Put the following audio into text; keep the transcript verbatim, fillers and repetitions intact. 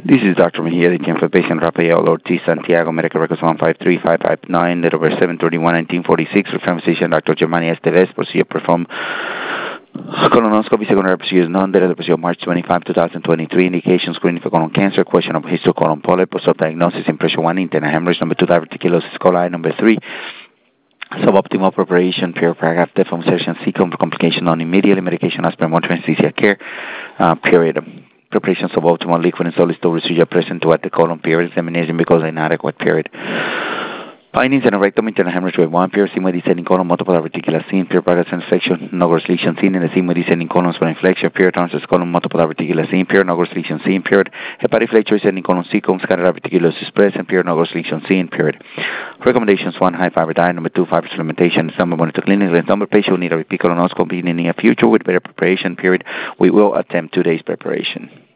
This is Doctor Mejia, the Camp for Patient Rafael Ortiz Santiago, Medical Records one five three five five nine, date of birth seven thirty-one nineteen forty-six, reference physician Doctor Germani Esteves, procedure performed colonoscopy, secondary procedure is none, date of the procedure March twenty-fifth, twenty twenty-three, indication screening for colon cancer, question of histocolon polyp, post-diagnosis, impression one, internal hemorrhage, number two, diverticulosis coli, number three, suboptimal preparation, pure paragraph, deform session, sequence, complication non immediately, medication, aspirin, one anesthesia care, uh, period. Preparation suboptimal, liquid and solid storage procedure present to at the colon, period. Examination because inadequate, period. Findings in a rectum, internal hemorrhage with one period, sigmoid descending colon, multiple diverticular scene, pure paragraph infection, no gross lesion seen in the sigmoid descending colon, spleen inflection, period, transverse colon, multiple diverticular scene, period, no gross lesion seen, period. Hepatic flexure descending colon, sequence, scatter diverticulosis present, period, no gross lesion seen, period. Recommendations: one, high fiber diet; number two, fiber supplementation; number one, to clinic. The number of patients who need a repeat colonoscopy in the near future with better preparation, period. We will attempt two days preparation.